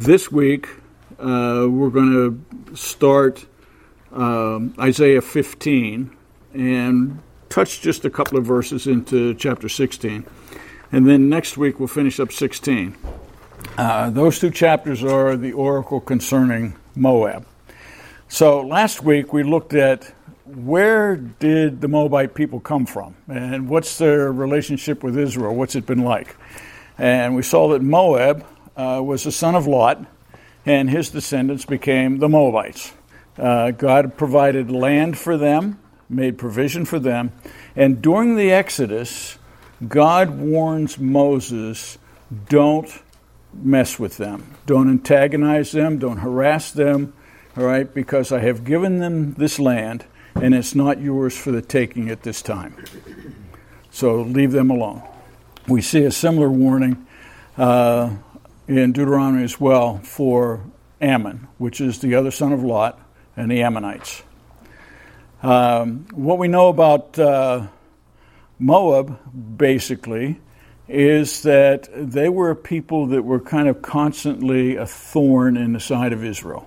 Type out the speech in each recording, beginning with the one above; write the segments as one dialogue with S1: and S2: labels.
S1: This week, we're going to start Isaiah 15 and touch just a couple of verses into chapter 16. And then next week, we'll finish up 16. Those two chapters are the oracle concerning Moab. So last week, we looked at where did the Moabite people come from and what's their relationship with Israel, what's it been like. And we saw that Moab was the son of Lot, and his descendants became the Moabites. God provided land for them, made provision for them, and during the Exodus, God warns Moses, don't mess with them. Don't antagonize them, don't harass them, all right, because I have given them this land, and it's not yours for the taking at this time. So leave them alone. We see a similar warning in Deuteronomy as well for Ammon, which is the other son of Lot, and the Ammonites. What we know about Moab, basically, is that they were a people that were kind of constantly a thorn in the side of Israel.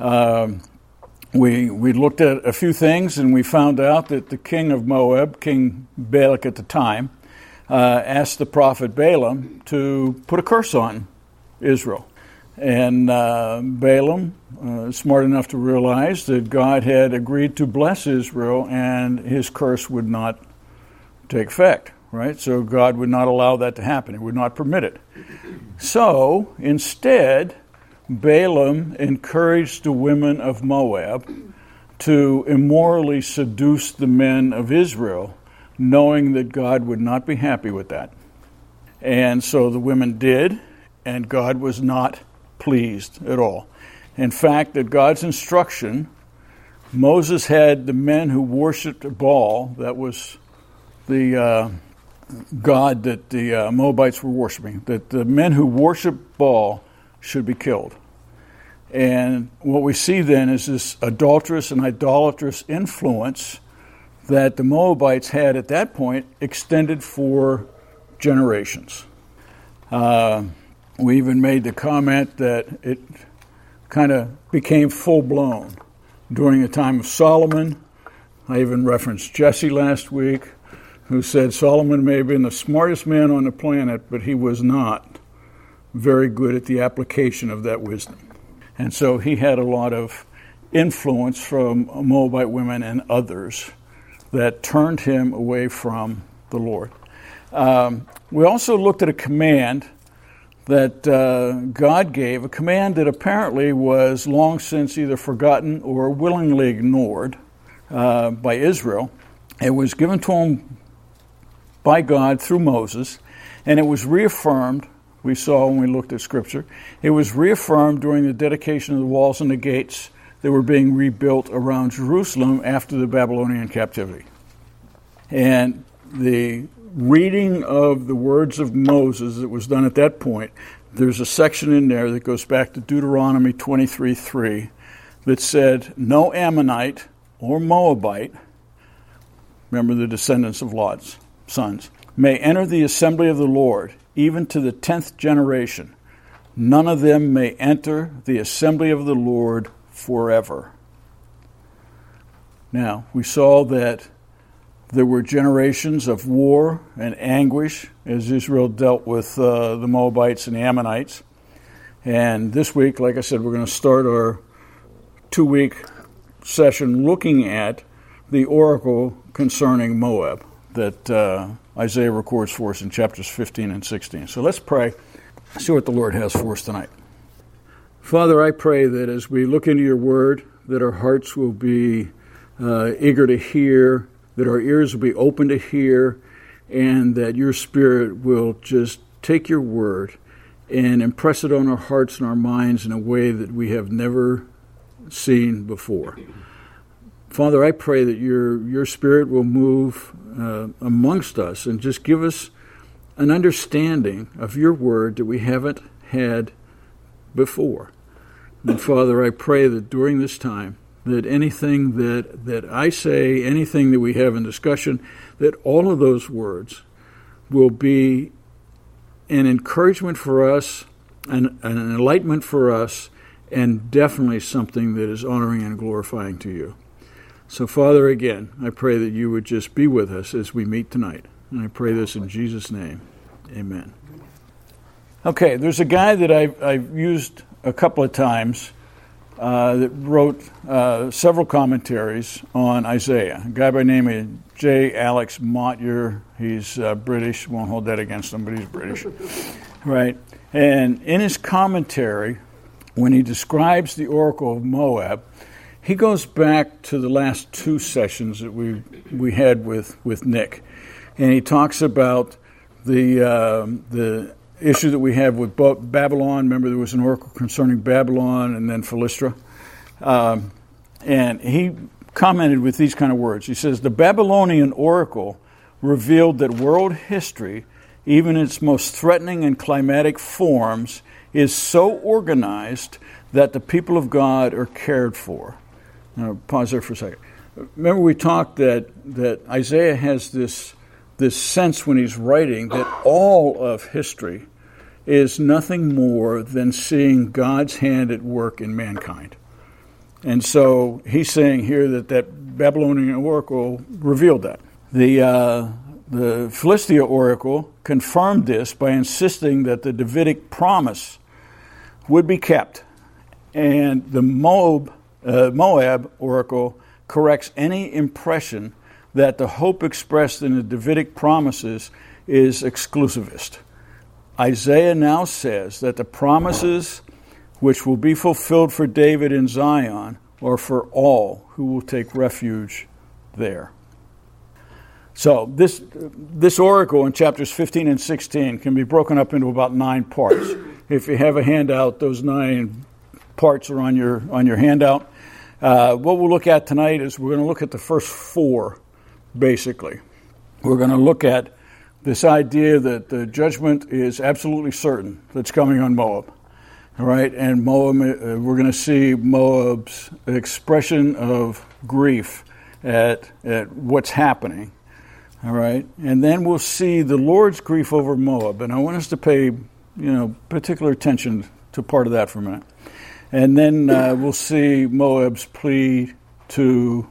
S1: We looked at a few things, and we found out that the king of Moab, King Balak at the time, asked the prophet Balaam to put a curse on Israel. And Balaam, smart enough to realize that God had agreed to bless Israel and his curse would not take effect, right? So God would not allow that to happen. He would not permit it. So instead, Balaam encouraged the women of Moab to immorally seduce the men of Israel, knowing that God would not be happy with that. And so the women did, and God was not pleased at all. In fact, at God's instruction, Moses had the men who worshipped Baal, that was the god that the Moabites were worshiping, that the men who worshiped Baal should be killed. And what we see then is this adulterous and idolatrous influence that the Moabites had at that point extended for generations. We even made the comment that it kind of became full-blown during the time of Solomon. I even referenced Jesse last week, who said Solomon may have been the smartest man on the planet, but he was not very good at the application of that wisdom. And so he had a lot of influence from Moabite women and others that turned him away from the Lord. We also looked at a command that God gave, a command that apparently was long since either forgotten or willingly ignored by Israel. It was given to him by God through Moses, and it was reaffirmed, we saw when we looked at Scripture, it was reaffirmed during the dedication of the walls and the gates that were being rebuilt around Jerusalem after the Babylonian captivity. And the reading of the words of Moses that was done at that point, there's a section in there that goes back to Deuteronomy 23:3 that said, no Ammonite or Moabite, remember the descendants of Lot's sons, may enter the assembly of the Lord, even to the 10th generation. None of them may enter the assembly of the Lord forever. Now, we saw that there were generations of war and anguish as Israel dealt with the Moabites and the Ammonites. And this week, like I said, we're going to start our 2-week session looking at the oracle concerning Moab that Isaiah records for us in chapters 15 and 16. So let's pray, see what the Lord has for us tonight. Father, I pray that as we look into your word, that our hearts will be eager to hear, that our ears will be open to hear, and that your Spirit will just take your word and impress it on our hearts and our minds in a way that we have never seen before. Father, I pray that your Spirit will move amongst us and just give us an understanding of your word that we haven't had before. And Father, I pray that during this time, that anything that I say, anything that we have in discussion, that all of those words will be an encouragement for us an enlightenment for us, and definitely something that is honoring and glorifying to you. So, Father, again, I pray that you would just be with us as we meet tonight. And I pray this in Jesus' name. Amen. Okay, there's a guy that I've used a couple of times that wrote several commentaries on Isaiah. A guy by the name of J. Alex Motyer. He's British. Won't hold that against him, but he's British. Right? And in his commentary, when he describes the oracle of Moab, he goes back to the last two sessions that we had with Nick. And he talks about the issue that we have with Babylon. Remember, there was an oracle concerning Babylon and then Philistra. And he commented with these kind of words. He says, the Babylonian oracle revealed that world history, even its most threatening and climatic forms, is so organized that the people of God are cared for. Now, pause there for a second. Remember we talked that Isaiah has this sense when he's writing that all of history is nothing more than seeing God's hand at work in mankind. And so he's saying here that Babylonian oracle revealed that. The Philistia oracle confirmed this by insisting that the Davidic promise would be kept. And the Moab oracle corrects any impression that the hope expressed in the Davidic promises is exclusivist. Isaiah now says that the promises which will be fulfilled for David in Zion are for all who will take refuge there. So this oracle in chapters 15 and 16 can be broken up into about 9 parts. If you have a handout, those 9 parts are on your handout. What we'll look at tonight is we're going to look at the first 4, basically. We're going to look at this idea that the judgment is absolutely certain that's coming on Moab. All right, and Moab, we're going to see Moab's expression of grief at what's happening. All right, and then we'll see the Lord's grief over Moab, and I want us to pay particular attention to part of that for a minute. And then we'll see Moab's plea to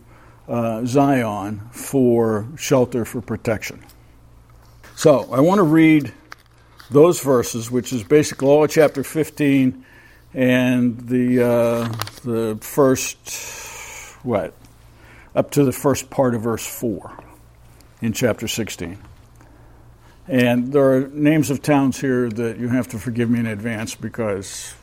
S1: Zion for shelter, for protection. So I want to read those verses, which is basically all of chapter 15 and the first, up to the first part of verse 4 in chapter 16. And there are names of towns here that you have to forgive me in advance because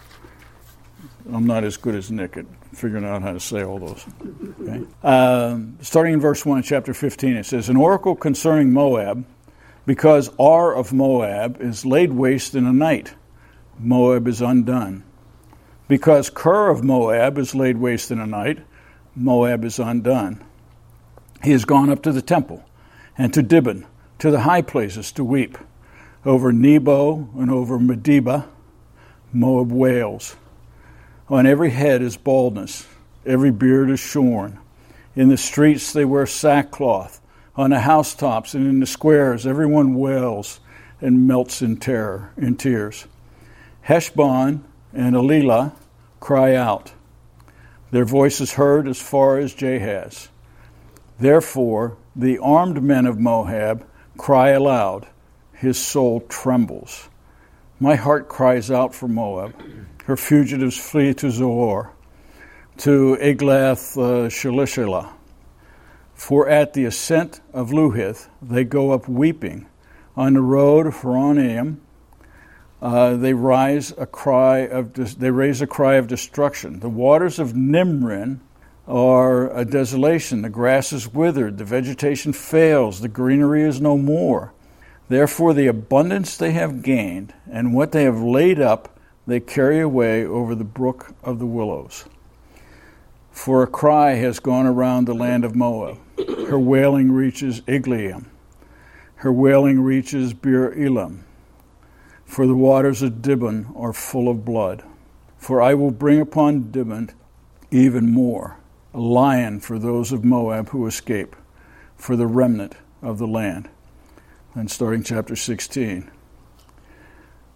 S1: I'm not as good as Nick at figuring out how to say all those. Okay? Starting in verse 1 in chapter 15, it says, an oracle concerning Moab, because Ar of Moab is laid waste in a night. Moab is undone. Because Ker of Moab is laid waste in a night. Moab is undone. He has gone up to the temple and to Dibon, to the high places to weep. Over Nebo and over Medeba, Moab wails. On every head is baldness, every beard is shorn. In the streets they wear sackcloth. On the housetops and in the squares, everyone wails and melts in terror, in tears. Heshbon and Elilah cry out. Their voice is heard as far as Jahaz. Therefore, the armed men of Moab cry aloud. His soul trembles. My heart cries out for Moab. Her fugitives flee to Zoar, to Eglath-Shalishilah. For at the ascent of Luhith they go up weeping. On the road of Horonaim they raise a cry of destruction. The waters of Nimrin are a desolation. The grass is withered. The vegetation fails. The greenery is no more. Therefore the abundance they have gained and what they have laid up they carry away over the brook of the willows. For a cry has gone around the land of Moab. Her wailing reaches Igleam. Her wailing reaches Beer Elam. For the waters of Dibon are full of blood. For I will bring upon Dibon even more, a lion for those of Moab who escape, for the remnant of the land. And starting chapter 16.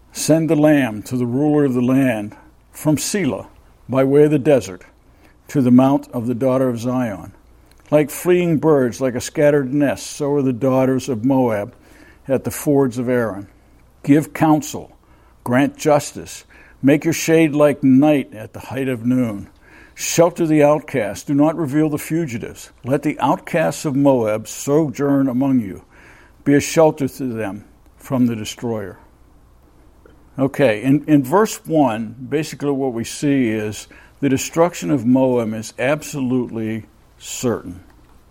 S1: Send the lamb to the ruler of the land from Selah, by way of the desert, to the mount of the daughter of Zion. Like fleeing birds, like a scattered nest, so are the daughters of Moab at the fords of Arnon. Give counsel, grant justice, make your shade like night at the height of noon. Shelter the outcasts, do not reveal the fugitives. Let the outcasts of Moab sojourn among you. Be a shelter to them from the destroyer. Okay, in verse 1, basically what we see is the destruction of Moab is absolutely certain.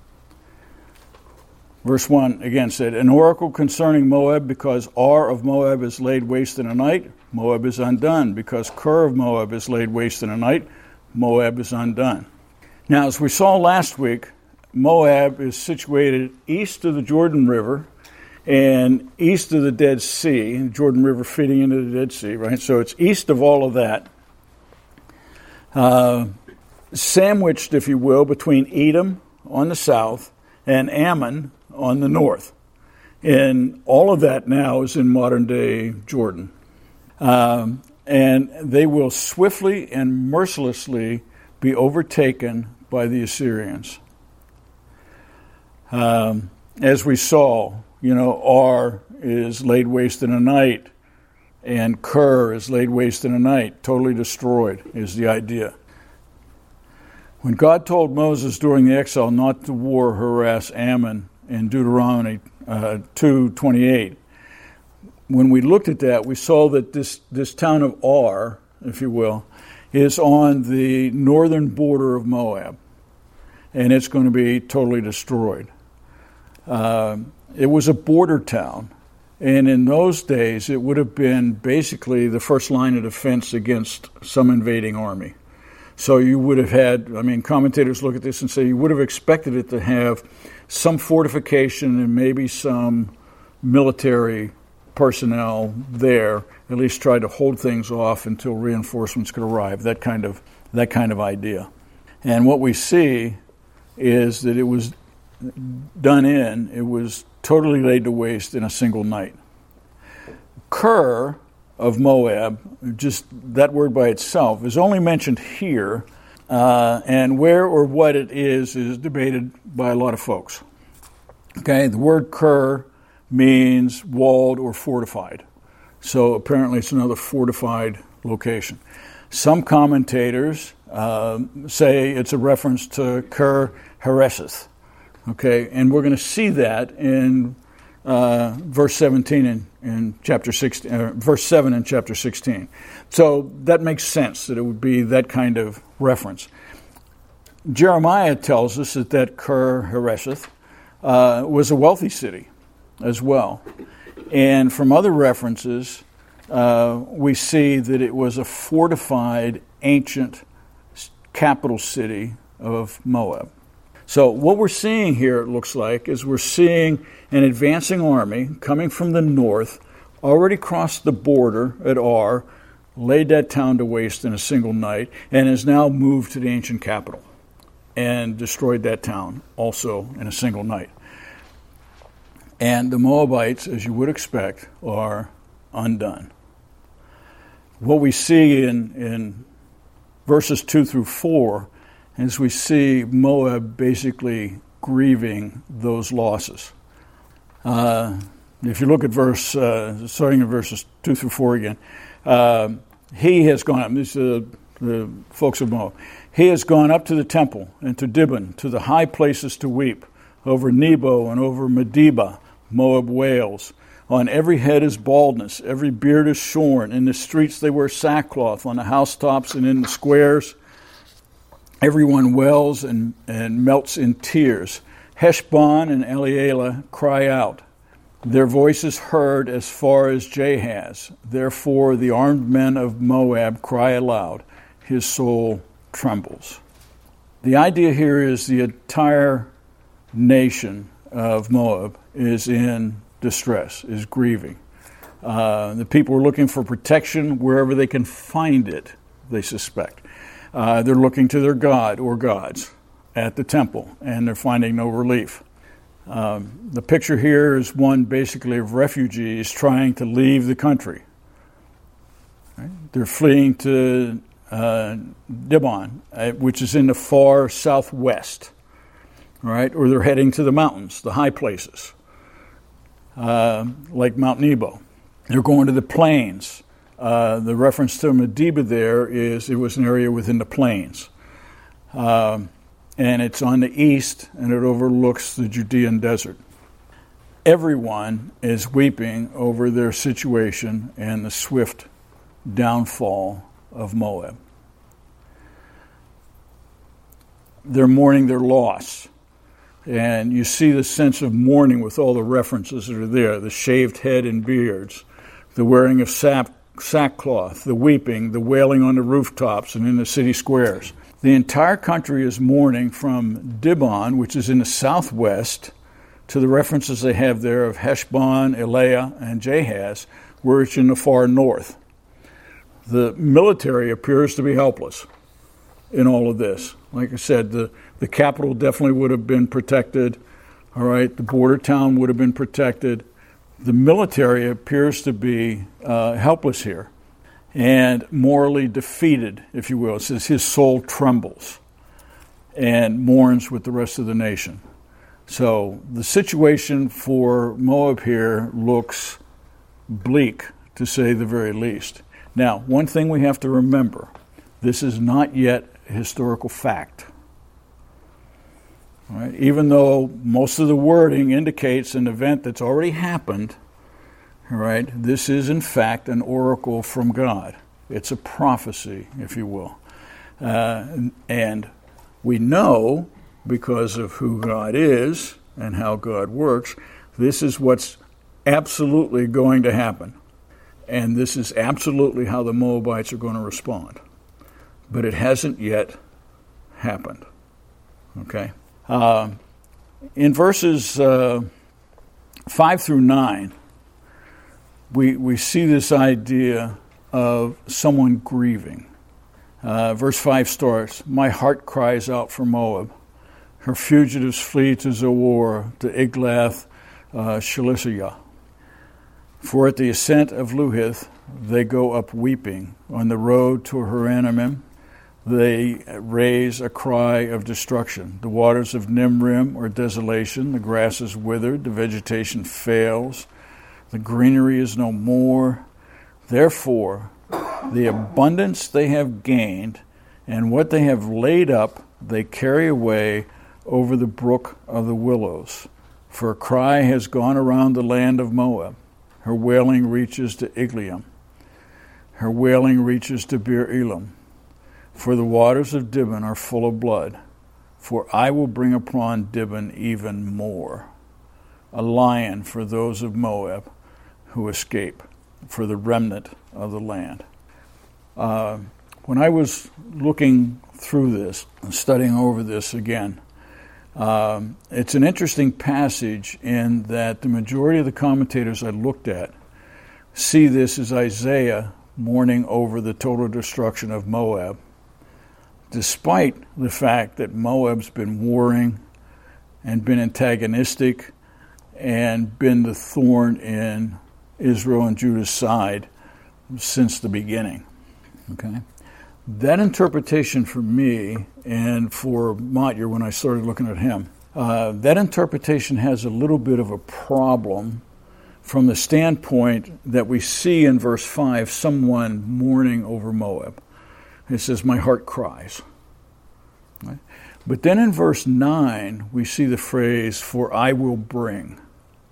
S1: Verse 1 again said, an oracle concerning Moab, because Ar of Moab is laid waste in a night, Moab is undone. Because Kir of Moab is laid waste in a night, Moab is undone. Now, as we saw last week, Moab is situated east of the Jordan River and east of the Dead Sea, the Jordan River feeding into the Dead Sea, right? So it's east of all of that. Sandwiched, if you will, between Edom on the south and Ammon on the north. And all of that now is in modern-day Jordan. And they will swiftly and mercilessly be overtaken by the Assyrians. As we saw, Ar is laid waste in a night, and Kir is laid waste in a night, totally destroyed is the idea. When God told Moses during the exile not to war harass Ammon in Deuteronomy 2:28, when we looked at that, we saw that this town of Ar, if you will, is on the northern border of Moab, and it's going to be totally destroyed. It was a border town, and in those days it would have been basically the first line of defense against some invading army. So you would have had, commentators look at this and say you would have expected it to have some fortification and maybe some military personnel there, at least try to hold things off until reinforcements could arrive, that kind of idea. And what we see is that it was it was totally laid to waste in a single night. Kir of Moab, just that word by itself, is only mentioned here, and where or what it is debated by a lot of folks. Okay, the word Kir means walled or fortified. So apparently it's another fortified location. Some commentators say it's a reference to Kir Hareseth. Okay, and we're going to see that in verse 17 in chapter 16, verse 7 in chapter 16. So that makes sense that it would be that kind of reference. Jeremiah tells us that Kir Hareseth was a wealthy city as well. And from other references, we see that it was a fortified, ancient capital city of Moab. So what we're seeing here, it looks like, is we're seeing an advancing army coming from the north, already crossed the border at Ar, laid that town to waste in a single night, and has now moved to the ancient capital and destroyed that town also in a single night. And the Moabites, as you would expect, are undone. What we see in verses 2 through 4 is we see Moab basically grieving those losses. If you look at starting in verses 2 through 4 again, he has gone up, these are the folks of Moab, he has gone up to the temple and to Dibon, to the high places to weep, over Nebo and over Medeba, Moab wails. On every head is baldness, every beard is shorn. In the streets they wear sackcloth, on the housetops and in the squares. Everyone wails and melts in tears. Heshbon and Elealeh cry out. Their voices heard as far as Jahaz. Therefore the armed men of Moab cry aloud. His soul trembles. The idea here is the entire nation of Moab is in distress, is grieving. The people are looking for protection wherever they can find it, they suspect. They're looking to their god or gods at the temple, and they're finding no relief. The picture here is one basically of refugees trying to leave the country. Right? They're fleeing to Dibon, which is in the far southwest, right? Or they're heading to the mountains, the high places, like Mount Nebo. They're going to the plains. The reference to Medeba there is it was an area within the plains. And it's on the east, and it overlooks the Judean desert. Everyone is weeping over their situation and the swift downfall of Moab. They're mourning their loss. And you see the sense of mourning with all the references that are there, the shaved head and beards, the wearing of sackcloth, the weeping, the wailing on the rooftops and in the city squares. The entire country is mourning from Dibon, which is in the southwest, to the references they have there of Heshbon, Eliah, and Jahaz, where it's in the far north. The military appears to be helpless in all of this. Like I said, the capital definitely would have been protected. All right, the border town would have been protected. The military appears to be helpless here and morally defeated, if you will. It says his soul trembles and mourns with the rest of the nation. So the situation for Moab here looks bleak, to say the very least. Now, one thing we have to remember, this is not yet a historical fact. All right? Even though most of the wording indicates an event that's already happened, all right, this is in fact an oracle from God. It's a prophecy, if you will. And we know, because of who God is and how God works, this is what's absolutely going to happen. And this is absolutely how the Moabites are going to respond. But it hasn't yet happened. Okay? In verses 5 through 9, we see this idea of someone grieving. Verse 5 starts, "My heart cries out for Moab. Her fugitives flee to Zoar, to Eglath Shelishiah. For at the ascent of Luhith they go up weeping. On the road to Horonaim they raise a cry of destruction. The waters of Nimrim are desolation. The grass is withered. The vegetation fails. The greenery is no more. Therefore, the abundance they have gained and what they have laid up they carry away over the brook of the willows. For a cry has gone around the land of Moab. Her wailing reaches to Igleam. Her wailing reaches to Beer Elam. For the waters of Dibon are full of blood. For I will bring upon Dibon even more. A lion for those of Moab who escape, for the remnant of the land." When I was looking through this and studying over this again, it's an interesting passage in that the majority of the commentators I looked at see this as Isaiah mourning over the total destruction of Moab, despite the fact that Moab's been warring and been antagonistic and been the thorn in Israel and Judah's side since the beginning. Okay? That interpretation for me, and for Motyer when I started looking at him, that interpretation has a little bit of a problem from the standpoint that we see in verse 5 someone mourning over Moab. It says, "My heart cries." Right? But then in verse 9, we see the phrase, "For I will bring."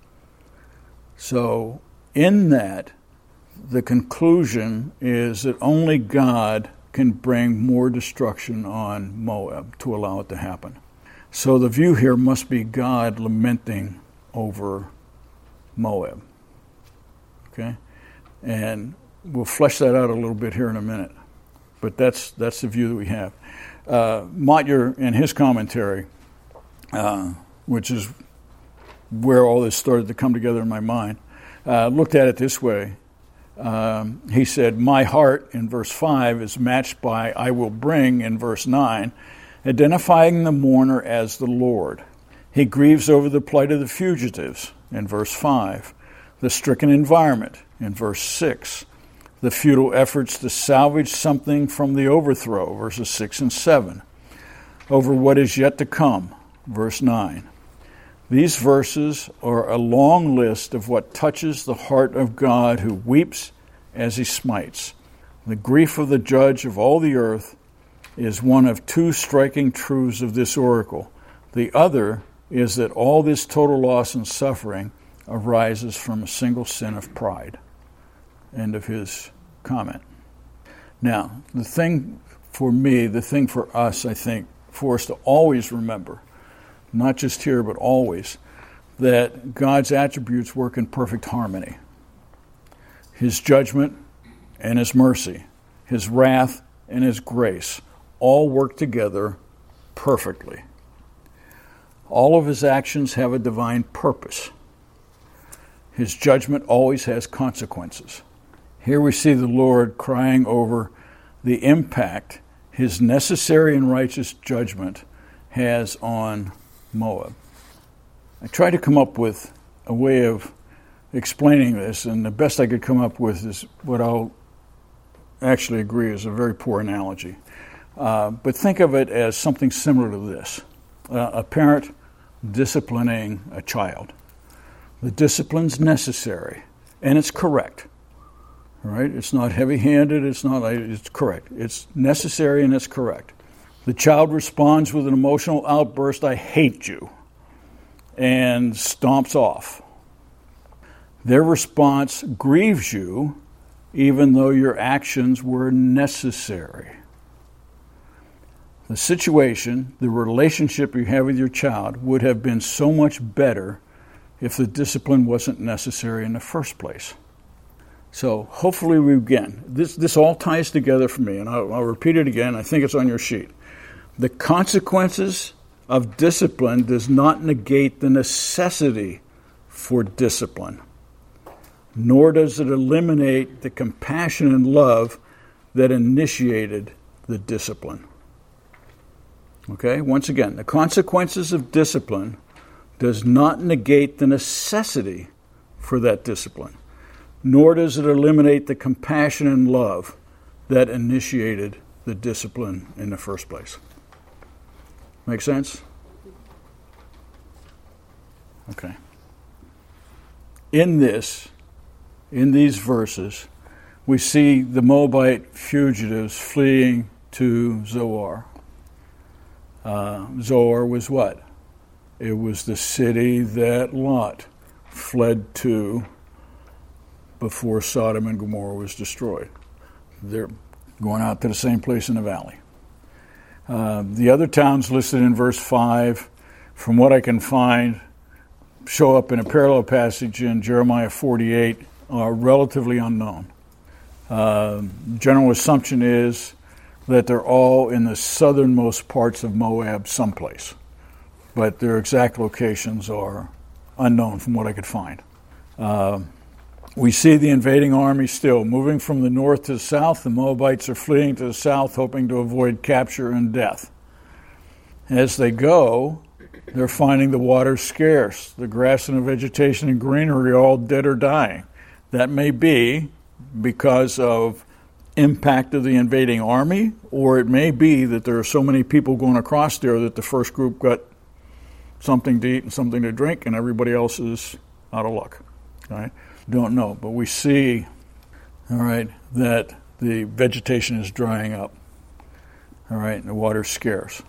S1: So in that, the conclusion is that only God can bring more destruction on Moab to allow it to happen. So the view here must be God lamenting over Moab. Okay? And we'll flesh that out a little bit here in a minute. But that's the view that we have. Motyer, in his commentary, which is where all this started to come together in my mind, looked at it this way. He said, "My heart," in verse 5, is matched by "I will bring" in verse 9, identifying the mourner as the Lord. He grieves over the plight of the fugitives in verse 5, the stricken environment in verse 6, the futile efforts to salvage something from the overthrow, verses 6 and 7, over what is yet to come, verse 9. These verses are a long list of what touches the heart of God who weeps as he smites. The grief of the judge of all the earth is one of two striking truths of this oracle. The other is that all this total loss and suffering arises from a single sin of pride. End of his comment. Now, the thing for me, the thing for us, I think, for us to always remember, not just here but always, that God's attributes work in perfect harmony. His judgment and his mercy, his wrath and his grace, all work together perfectly. All of his actions have a divine purpose. His judgment always has consequences. Here we see the Lord crying over the impact his necessary and righteous judgment has on Moab. I tried to come up with a way of explaining this, and the best I could come up with is what I'll actually agree is a very poor analogy. But think of it as something similar to this. A parent disciplining a child. The discipline's necessary, and it's correct. Right? It's not heavy-handed, it's correct. It's necessary and it's correct. The child responds with an emotional outburst, "I hate you," and stomps off. Their response grieves you, even though your actions were necessary. The situation, the relationship you have with your child would have been so much better if the discipline wasn't necessary in the first place. So hopefully this all ties together for me, and I'll repeat it again. I think it's on your sheet. The consequences of discipline does not negate the necessity for discipline, nor does it eliminate the compassion and love that initiated the discipline. Okay, once again, the consequences of discipline does not negate the necessity for that discipline, nor does it eliminate the compassion and love that initiated the discipline in the first place. Make sense? Okay. In these verses, we see the Moabite fugitives fleeing to Zoar. Zoar was what? It was the city that Lot fled to before Sodom and Gomorrah was destroyed. They're going out to the same place in the valley. The other towns listed in verse 5, from what I can find, show up in a parallel passage in Jeremiah 48, are relatively unknown. General assumption is that they're all in the southernmost parts of Moab someplace, but their exact locations are unknown from what I could find. We see the invading army still moving from the north to the south. The Moabites are fleeing to the south, hoping to avoid capture and death. As they go, they're finding the water scarce. The grass and the vegetation and greenery are all dead or dying. That may be because of impact of the invading army, or it may be that there are so many people going across there that the first group got something to eat and something to drink, and everybody else is out of luck. All right? Don't know, but we see, all right, that the vegetation is drying up. All right, and the water's scarce.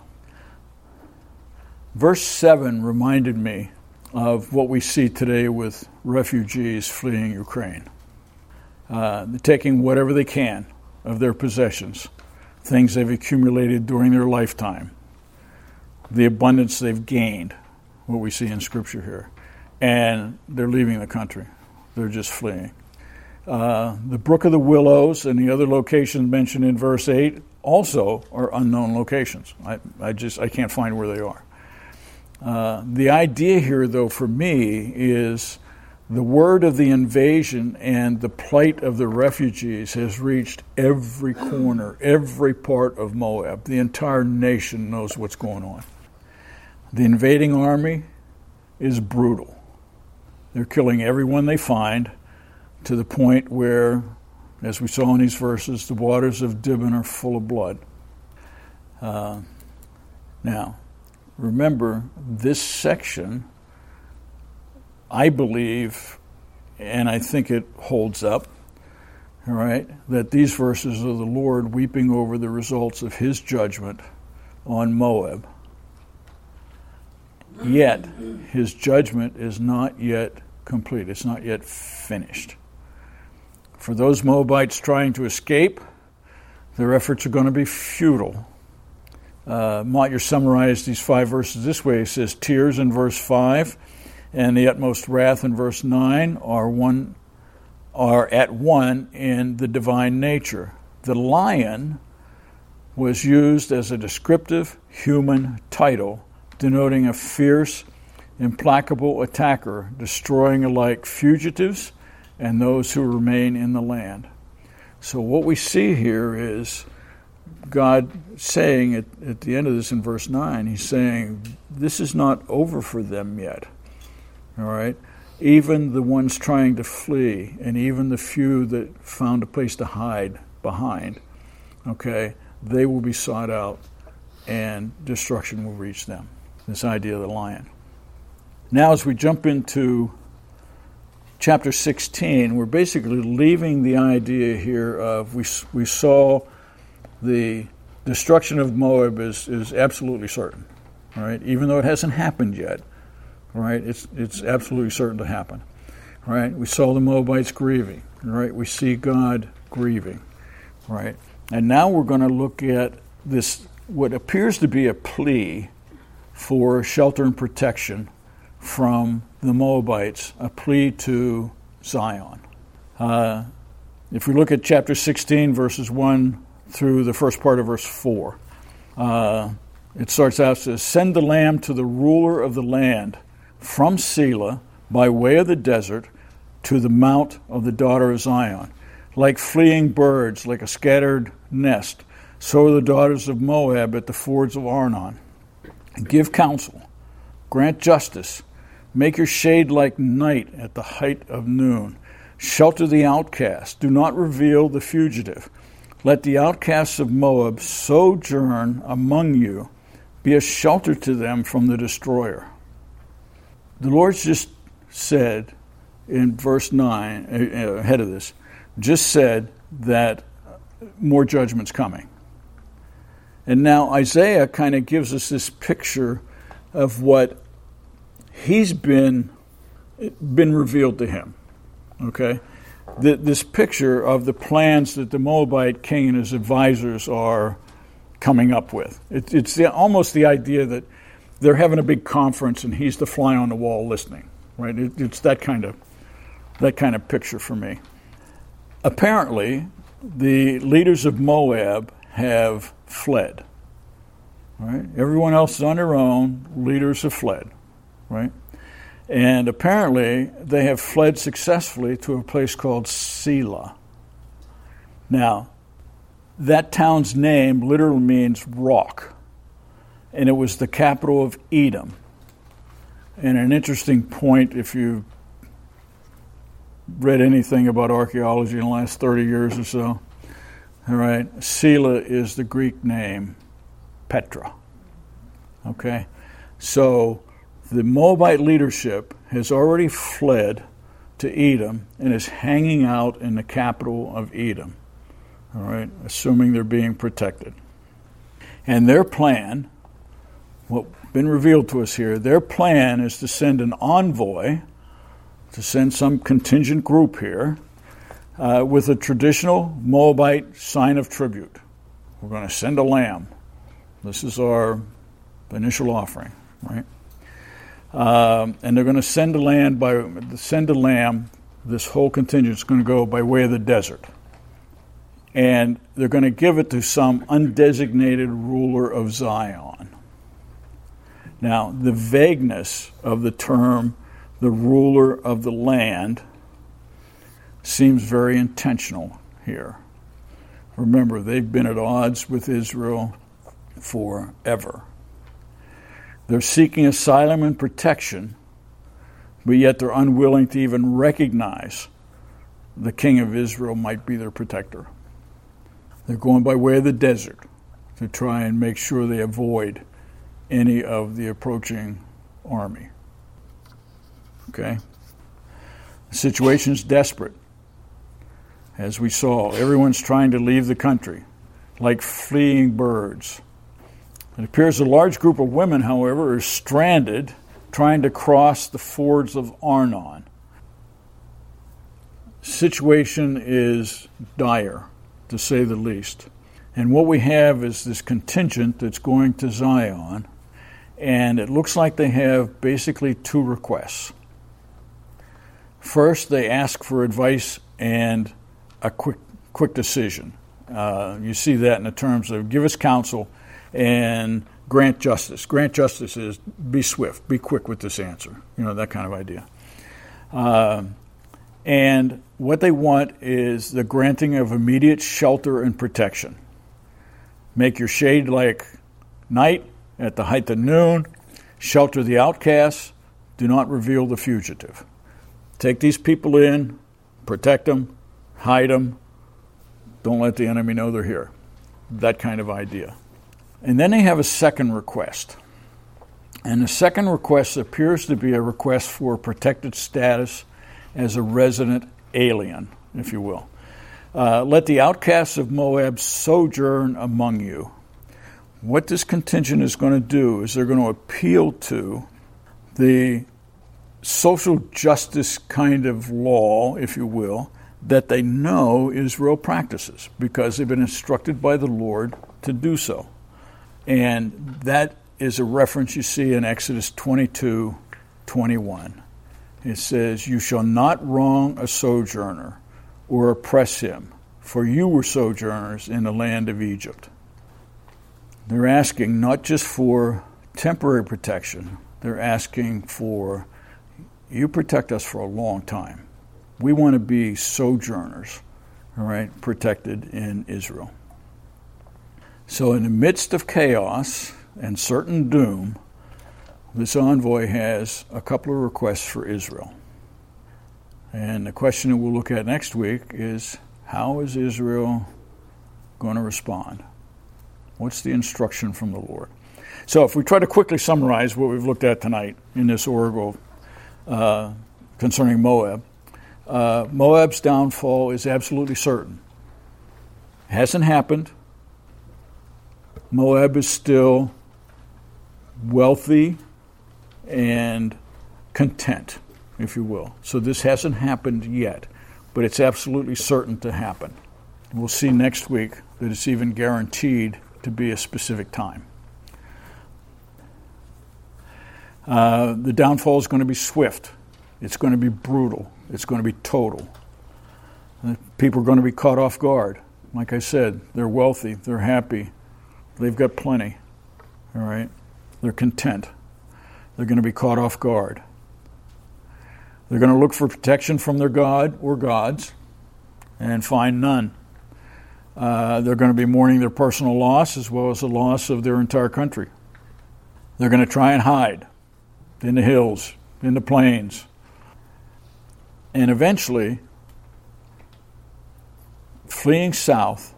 S1: Verse 7 reminded me of what we see today with refugees fleeing Ukraine. They're taking whatever they can of their possessions, things they've accumulated during their lifetime, the abundance they've gained, what we see in Scripture here, and they're leaving the country. They're just fleeing. The Brook of the Willows and the other locations mentioned in verse 8 also are unknown locations. I can't find where they are. The idea here, though, for me is the word of the invasion and the plight of the refugees has reached every corner, every part of Moab. The entire nation knows what's going on. The invading army is brutal. They're killing everyone they find to the point where As we saw in these verses, the waters of Dibon are full of blood. Now, remember, this section, I believe, and I think it holds up, all right, that these verses are the Lord weeping over the results of his judgment on Moab. Yet, his judgment is not yet complete. It's not yet finished. For those Moabites trying to escape, their efforts are going to be futile. Montyer summarized these 5 verses this way. He says, tears in verse 5 and the utmost wrath in verse 9 are at one in the divine nature. The lion was used as a descriptive human title, denoting a fierce, implacable attacker, destroying alike fugitives and those who remain in the land. So what we see here is God saying at the end of this in verse 9, he's saying, this is not over for them yet. All right? Even the ones trying to flee, and even the few that found a place to hide behind, okay, they will be sought out and destruction will reach them. This idea of the lion. Now as we jump into chapter 16, we're basically leaving the idea here of we saw the destruction of Moab is absolutely certain, right? Even though it hasn't happened yet, right? It's absolutely certain to happen, right? We saw the Moabites grieving, right? We see God grieving, right? And now we're going to look at this, what appears to be a plea for shelter and protection from the Moabites, a plea to Zion. If we look at chapter 16, verses 1 through the first part of verse 4, it starts out, says, send the lamb to the ruler of the land from Selah by way of the desert to the mount of the daughter of Zion. Like fleeing birds, like a scattered nest, so are the daughters of Moab at the fords of Arnon. Give counsel, grant justice, make your shade like night at the height of noon. Shelter the outcast, do not reveal the fugitive. Let the outcasts of Moab sojourn among you, be a shelter to them from the destroyer. The Lord just said in verse 9, ahead of this, just said that more judgment's coming. And now Isaiah kind of gives us this picture of what he's been revealed to him. Okay? This picture of the plans that the Moabite king and his advisors are coming up with. It's almost the idea that they're having a big conference and he's the fly on the wall listening. Right? It's that kind of picture for me. Apparently, the leaders of Moab have fled. Right? Everyone else is on their own. Leaders have fled. Right? And apparently, they have fled successfully to a place called Selah. Now, that town's name literally means rock. And it was the capital of Edom. And an interesting point, if you read anything about archaeology in the last 30 years or so, all right, Selah is the Greek name Petra. Okay? So the Moabite leadership has already fled to Edom and is hanging out in the capital of Edom. All right, assuming they're being protected. And their plan, what's been revealed to us here, their plan is to send an envoy, to send some contingent group here, with a traditional Moabite sign of tribute. We're going to send a lamb. This is our initial offering, right? And they're going to send a lamb. This whole contingent is going to go by way of the desert. And they're going to give it to some undesignated ruler of Zion. Now, the vagueness of the term, the ruler of the land, seems very intentional here. Remember, they've been at odds with Israel forever. They're seeking asylum and protection, but yet they're unwilling to even recognize the king of Israel might be their protector. They're going by way of the desert to try and make sure they avoid any of the approaching army. Okay? The situation's desperate. As we saw, everyone's trying to leave the country, like fleeing birds. It appears a large group of women, however, are stranded trying to cross the fords of Arnon. Situation is dire, to say the least. And what we have is this contingent that's going to Zion, and it looks like they have basically two requests. First, they ask for advice and a quick decision. You see that in the terms of give us counsel and grant justice. Grant justice is be swift, be quick with this answer, that kind of idea. And what they want is the granting of immediate shelter and protection. Make your shade like night at the height of noon. Shelter the outcasts. Do not reveal the fugitive. Take these people in, protect them, hide them. Don't let the enemy know they're here. That kind of idea. And then they have a second request. And the second request appears to be a request for protected status as a resident alien, if you will. Let the outcasts of Moab sojourn among you. What this contingent is going to do is they're going to appeal to the social justice kind of law, if you will, that they know Israel practices because they've been instructed by the Lord to do so. And that is a reference you see in Exodus 22:21. It says, "You shall not wrong a sojourner or oppress him, for you were sojourners in the land of Egypt." They're asking not just for temporary protection, they're asking for, you protect us for a long time. We want to be sojourners, all right, protected in Israel. So in the midst of chaos and certain doom, this envoy has a couple of requests for Israel. And the question that we'll look at next week is, how is Israel going to respond? What's the instruction from the Lord? So if we try to quickly summarize what we've looked at tonight in this oracle concerning Moab, Moab's downfall is absolutely certain. It hasn't happened. Moab is still wealthy and content, if you will. So this hasn't happened yet, but it's absolutely certain to happen. We'll see next week that it's even guaranteed to be a specific time. The downfall is going to be swift. It's going to be brutal. It's going to be total. People are going to be caught off guard. Like I said, they're wealthy, they're happy, they've got plenty. All right? They're content. They're going to be caught off guard. They're going to look for protection from their God or gods and find none. They're going to be mourning their personal loss as well as the loss of their entire country. They're going to try and hide in the hills, in the plains. And eventually, fleeing south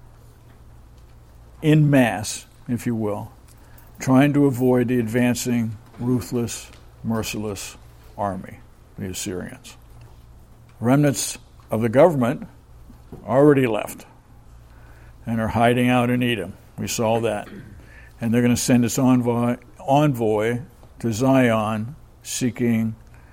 S1: en masse, if you will, trying to avoid the advancing, ruthless, merciless army, the Assyrians. Remnants of the government already left and are hiding out in Edom. We saw that. And they're going to send this envoy to Zion seeking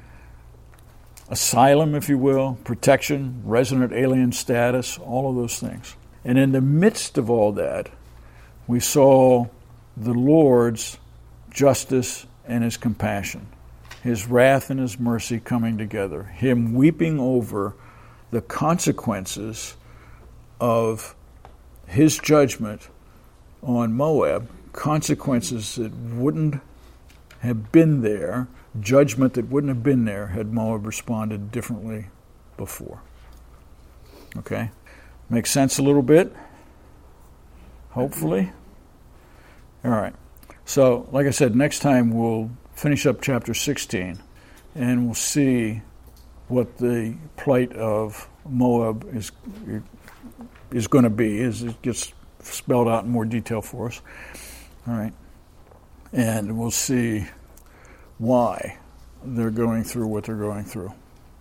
S1: asylum, if you will, protection, resident alien status, all of those things. And in the midst of all that, we saw the Lord's justice and his compassion, his wrath and his mercy coming together, him weeping over the consequences of his judgment on Moab, consequences that wouldn't have been there, judgment that wouldn't have been there had Moab responded differently before. Okay? Makes sense a little bit? Hopefully? All right. So, like I said, next time we'll finish up chapter 16, and we'll see what the plight of Moab is going to be, as it gets spelled out in more detail for us. All right. And we'll see why they're going through what they're going through.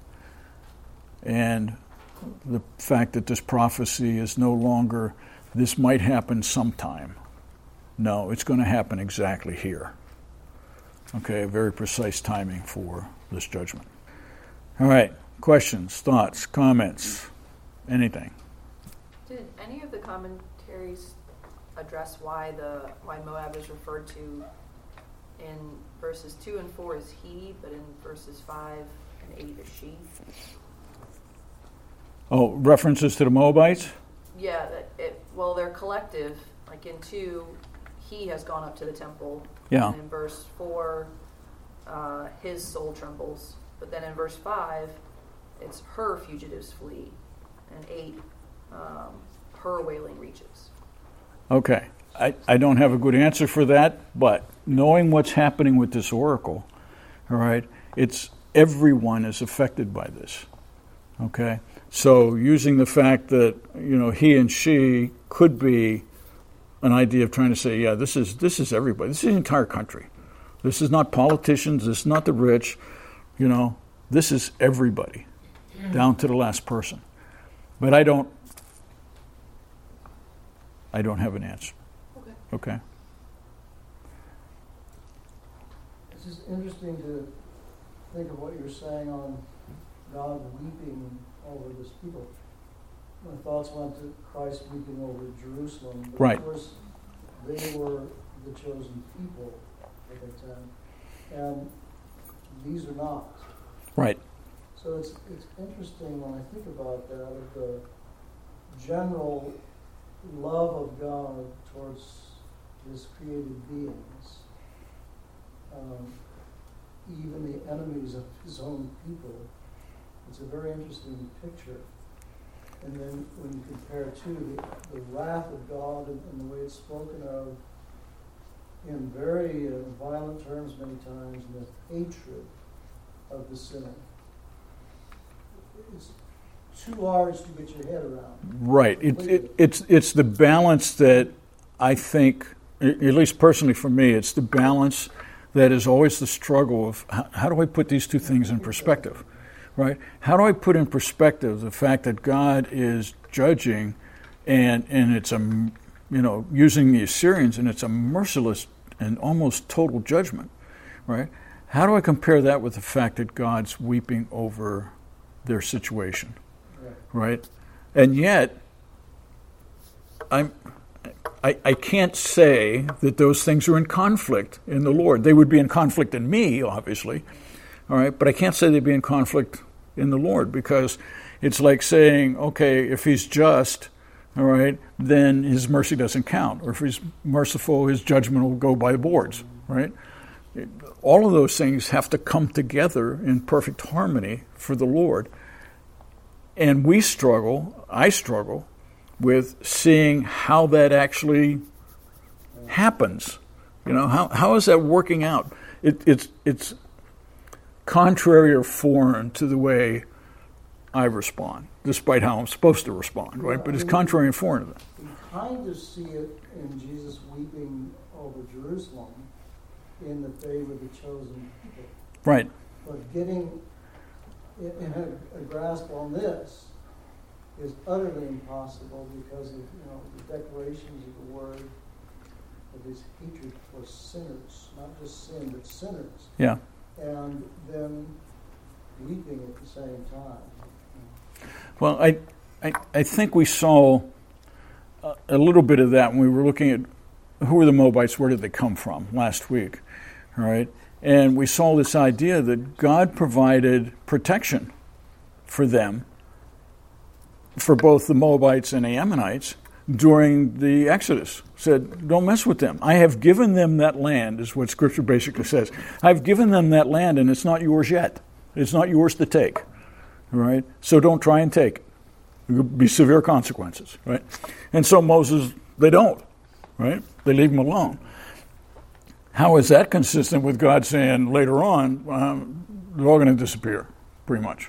S1: And the fact that this prophecy is no longer, this might happen sometime. No, it's going to happen exactly here. Okay, very precise timing for this judgment. All right, questions, thoughts, comments, anything?
S2: Did any of the commentaries address why Moab is referred to in verses 2 and 4 as he, but in verses 5 and 8 as she?
S1: Oh, references to the Moabites?
S2: Yeah, they're collective. Like in 2, he has gone up to the temple.
S1: Yeah.
S2: And in verse 4, his soul trembles. But then in verse 5, it's her fugitives flee. And 8, her wailing reaches.
S1: Okay. I don't have a good answer for that, but knowing what's happening with this oracle, all right, it's everyone is affected by this. Okay? So using the fact that, he and she could be an idea of trying to say, yeah, this is everybody. This is the entire country. This is not politicians. This is not the rich. This is everybody, down to the last person. But I don't have an answer. Okay.
S3: It's just interesting to think of what you're saying on God weeping over this people. My thoughts went to Christ weeping over Jerusalem. But
S1: right.
S3: Of course, they were the chosen people at that time. And these are not.
S1: Right.
S3: So it's interesting when I think about that, of the general love of God towards his created beings, even the enemies of his own people. It's a very interesting picture. And then when you compare to the wrath of God and the way it's spoken of in very violent terms many times, and the hatred of the sinner, it's too large to get your head around.
S1: Right. It's the balance that I think, at least personally for me, it's the balance that is always the struggle of how do I put these two things in perspective, right? How do I put in perspective the fact that God is judging and it's using the Assyrians, and it's a merciless and almost total judgment, right? How do I compare that with the fact that God's weeping over their situation, right? And yet, I can't say that those things are in conflict in the Lord. They would be in conflict in me, obviously, all right? But I can't say they'd be in conflict in the Lord, because it's like saying, okay, if he's just, all right, then his mercy doesn't count. Or if he's merciful, his judgment will go by the boards, right? All of those things have to come together in perfect harmony for the Lord. And I struggle with seeing how that actually happens. How is that working out? It's contrary or foreign to the way I respond, despite how I'm supposed to respond, right? But it's contrary and foreign to that.
S3: We kind of see it in Jesus weeping over Jerusalem in the favor of the chosen people.
S1: Right.
S3: But getting in a grasp on this is utterly impossible because of the declarations of the word of his hatred for sinners, not just sin, but sinners.
S1: Yeah.
S3: And then weeping at the same time.
S1: Well, I think we saw a little bit of that when we were looking at who were the Moabites, where did they come from last week, all right? And we saw this idea that God provided protection for them, for both the Moabites and the Ammonites, during the Exodus. Said, don't mess with them. I have given them that land, is what Scripture basically says. I've given them that land, and it's not yours yet. It's not yours to take, all right? So don't try and take it. There will be severe consequences, right? And so Moses, they don't, right? They leave him alone. How is that consistent with God saying later on, they're all going to disappear, pretty much?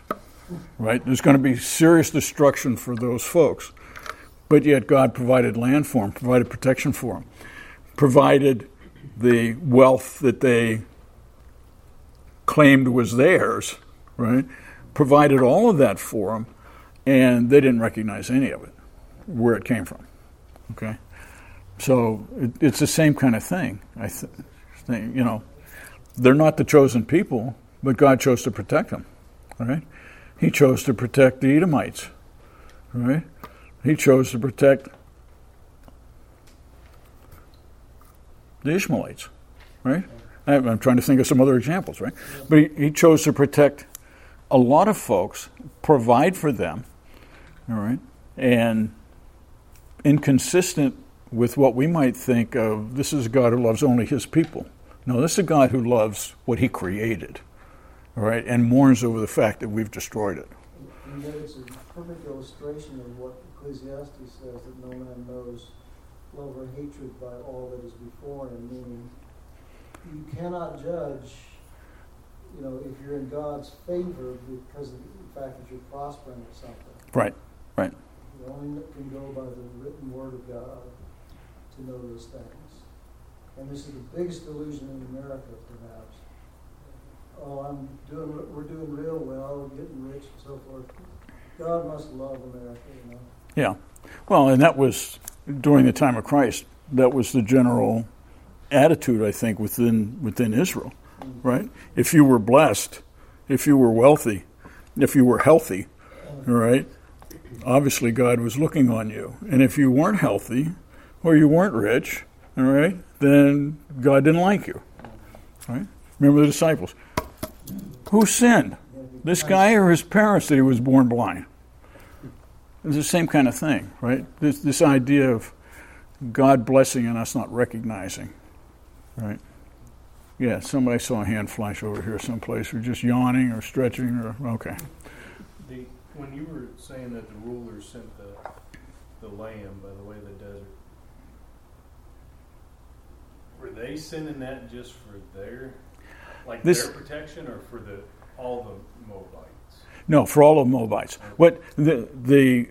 S1: right? There's going to be serious destruction for those folks. But yet God provided land for them, provided protection for them, provided the wealth that they claimed was theirs, right? Provided all of that for them, and they didn't recognize any of it, where it came from, okay? So it's the same kind of thing. I think, they're not the chosen people, but God chose to protect them, right? He chose to protect the Edomites, right? He chose to protect the Ishmaelites, right? I'm trying to think of some other examples, right? But he chose to protect a lot of folks, provide for them, all right? And inconsistent with what we might think of, this is a God who loves only his people. No, this is a God who loves what he created, all right, and mourns over the fact that we've destroyed it.
S3: And yet it's a perfect illustration of what Ecclesiastes says, that no man knows love or hatred by all that is before him, meaning you cannot judge, if you're in God's favor because of the fact that you're prospering at something.
S1: Right.
S3: You only can go by the written word of God to know those things. And this is the biggest delusion in America, perhaps. We're doing real well, we're getting rich and so forth. God must love America,
S1: Yeah. Well, and that was, during the time of Christ, that was the general attitude, I think, within Israel, right? If you were blessed, if you were wealthy, if you were healthy, all right, obviously God was looking on you. And if you weren't healthy or you weren't rich, all right, then God didn't like you, right? Remember the disciples. Who sinned? This guy or his parents that he was born blind? It's the same kind of thing, right? This idea of God blessing and us not recognizing, right? Yeah, somebody saw a hand flash over here someplace, or just yawning or stretching, or okay.
S4: When you were saying that the rulers sent the lamb by the way of the desert, were they sending that just for their protection, or for all the Moabites?
S1: No, for all of the Moabites. What the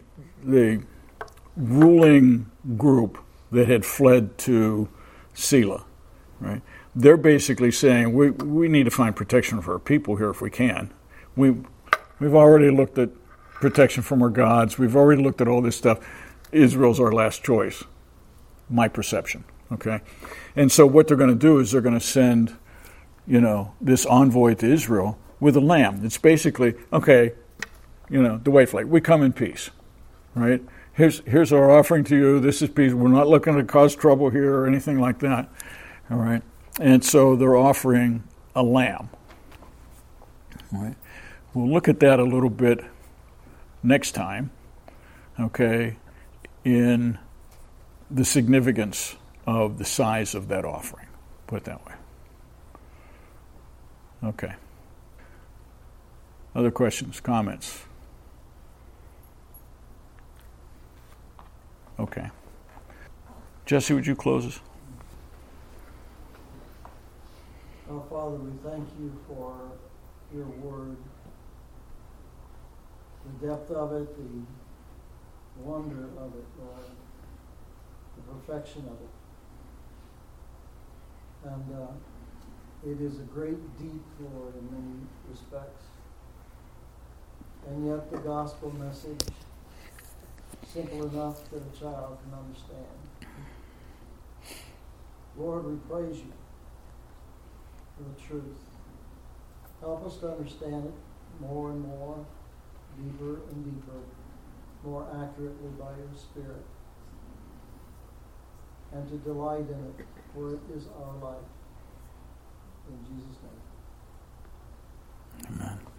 S1: ruling group that had fled to Selah, right? They're basically saying we need to find protection for our people here if we can. We've already looked at protection from our gods. We've already looked at all this stuff. Israel's our last choice. My perception, okay? And so what they're going to do is they're going to send, this envoy to Israel with a lamb. It's basically, okay, the white flag. We come in peace, right? Here's our offering to you. This is peace. We're not looking to cause trouble here or anything like that, all right? And so they're offering a lamb, all right? We'll look at that a little bit next time, okay, in the significance of the size of that offering, put it that way. Okay. Other questions, comments? Okay. Jesse, would you close us?
S3: Oh, Father, we thank you for your word, the depth of it, the wonder of it, Lord, the perfection of it. And it is a great deep, Lord, in many respects. And yet the gospel message, simple enough that a child can understand. Lord, we praise you for the truth. Help us to understand it more and more, deeper and deeper, more accurately by your Spirit, and to delight in it, for it is our life. In Jesus' name.
S1: Amen.